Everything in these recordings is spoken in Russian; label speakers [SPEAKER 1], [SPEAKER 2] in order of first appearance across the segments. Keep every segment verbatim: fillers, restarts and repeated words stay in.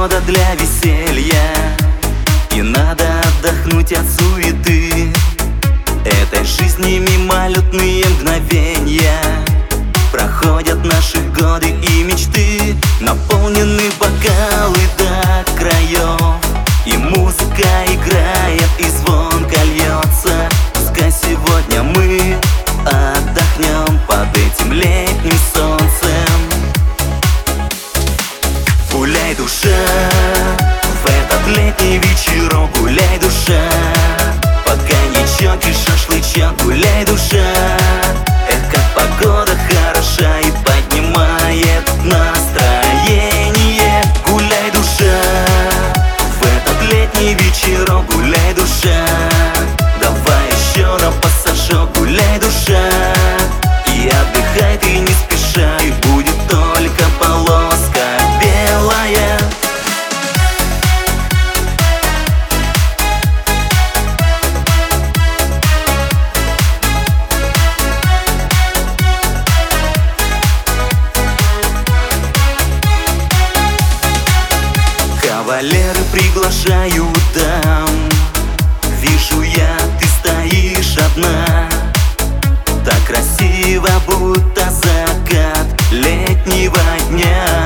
[SPEAKER 1] погода для веселья, и надо отдохнуть от суеты. Этой жизни мимолетные мгновенья, проходят наши годы и мечты. Наполнены бокалы до краев, и музыка играет, и звонко льется. Пускай сегодня мы отдохнем под этим летним солнцем. Гуляй, душа, в этот летний вечерок. Гуляй, душа, под коньячок и шашлычок. Гуляй, душа, эх, как погода хороша и поднимает настроение. Гуляй, душа, в этот летний вечерок. Гуляй, душа, давай еще на пассажок. Гуляй, душа, и отдыхай ты не спеша, и будет только полоска белая. Кавалеры приглашают дам, вижу я, ты стоишь одна. Так красиво, будто закат летнего дня.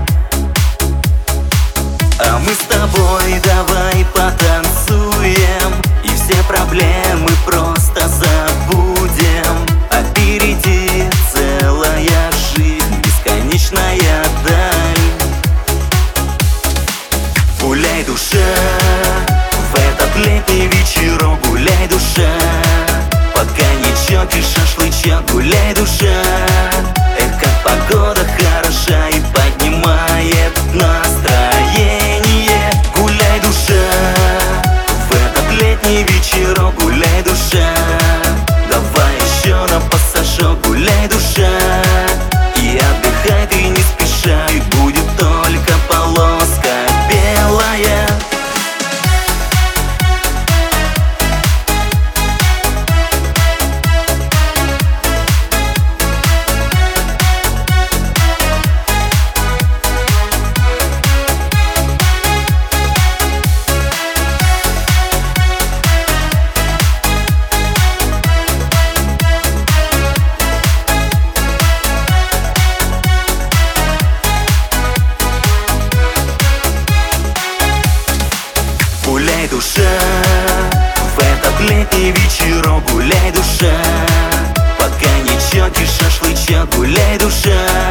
[SPEAKER 1] А мы с тобой давай потанцуем, и все проблемы просто забудем. А впереди целая жизнь, бесконечная даль. Гуляй, душа, в этот летний вечерок. Гуляй, душа, под коньячок и шашлычок. Гуляй, душа, эх, как погода хороша и поднимает настроение. Гуляй, душа, в этот летний вечерок. Гуляй, душа, давай еще на пассажок. Гуляй, душа, и отдыхай ты не спеша, и будет только полоска белая. Гуляй, душа, в этот летний вечерок. Гуляй, душа, под коньячок и шашлычок. Гуляй, душа,